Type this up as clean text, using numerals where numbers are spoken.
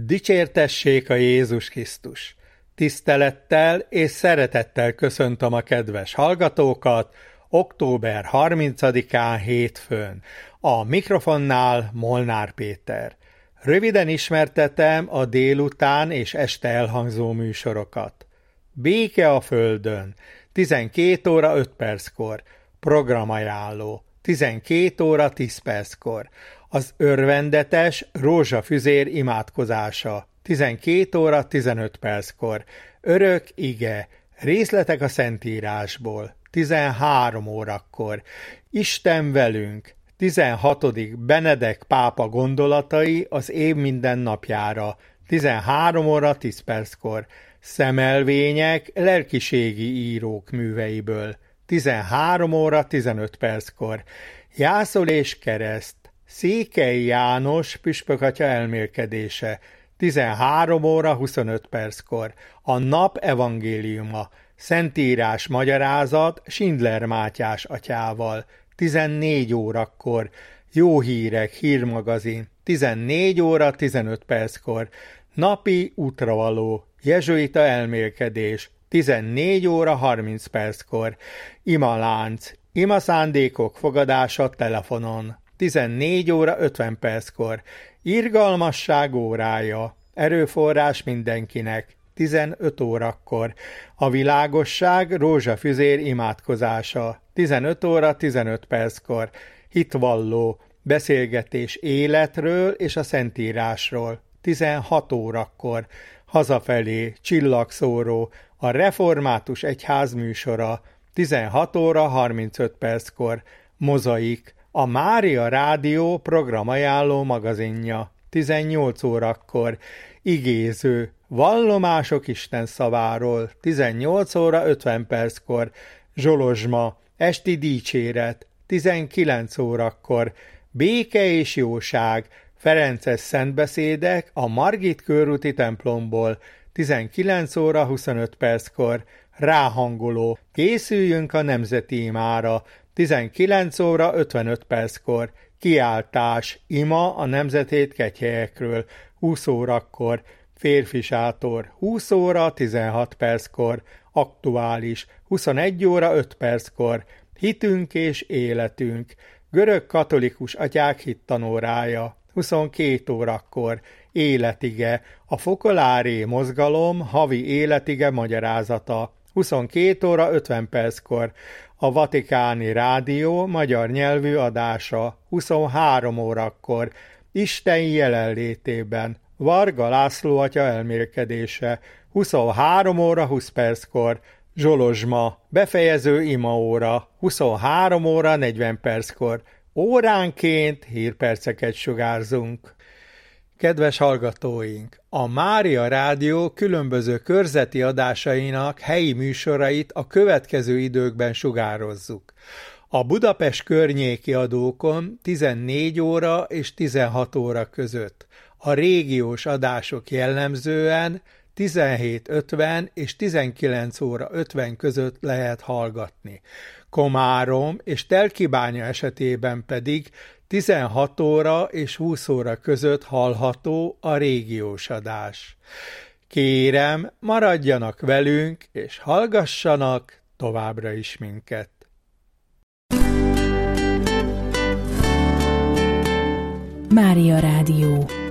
Dicsértessék a Jézus Krisztus! Tisztelettel és szeretettel köszöntöm a kedves hallgatókat október 30-án hétfőn. A mikrofonnál Molnár Péter. Röviden ismertetem a délután és este elhangzó műsorokat. Béke a Földön, 12 óra 5 perckor, programajánló, 12 óra 10 perckor, az örvendetes rózsafüzér imádkozása, 12 óra 15 perckor, örök ige, részletek a Szentírásból, 13 órakor, Isten velünk, 16. Benedek pápa gondolatai az év minden napjára, 13 óra 10 perckor, szemelvények lelkiségi írók műveiből, 13 óra 15 perckor, jászol és kereszt, Székely János püspökatya elmélkedése, 13 óra 25 perckor, a nap evangéliuma, Szentírás magyarázat Schindler Mátyás atyával, 14 órakor, Jó hírek hírmagazin, 14 óra 15 perckor, napi útravaló, jezsuita elmélkedés, 14 óra 30 perckor, imalánc, imaszándékok fogadása telefonon, 14 óra 50 perckor, irgalmasság órája, erőforrás mindenkinek, 15 órakor, a világosság rózsafüzér imádkozása, 15 óra 15 perckor, hitvalló, beszélgetés életről és a Szentírásról, 16 órakor, hazafelé, csillagszóró, a református egyház műsora, 16 óra 35 perckor, mozaik, a Mária Rádió programajánló magazinja, 18 órakor, igéző, vallomások Isten szaváról, 18 óra 50 perckor, zsolozsma, esti dicséret, 19 órakor, béke és jóság, ferences szentbeszédek a Margit körúti templomból, 19 óra 25 perckor, ráhangoló, készüljünk a nemzeti imára, 19 óra 55 perckor, kiáltás, ima a nemzetét kegyhelyekről, 20 órakor, férfi sátor, 20 óra 16 perckor, aktuális, 21 óra 5 perckor, hitünk és életünk, görög katolikus atyák hittanórája, 22 órakor, életige, a Focolare mozgalom havi életige magyarázata, 22 óra 50 perckor, a Vatikáni Rádió magyar nyelvű adása, 23 órakor, Isten jelenlétében, Varga László atya elmélkedése, 23 óra 20 perckor, zsolozsma, befejező imaóra, 23 óra 40 perckor, óránként hírperceket sugárzunk. Kedves hallgatóink! A Mária Rádió különböző körzeti adásainak helyi műsorait a következő időkben sugározzuk. A Budapest környéki adókon 14 óra és 16 óra között, a régiós adások jellemzően 17:50 és 19 óra 50 között lehet hallgatni. Komárom és Telkibánya esetében pedig 16 óra és 20 óra között hallható a régiós adás. Kérem, maradjanak velünk és hallgassanak továbbra is minket. Mária Rádió.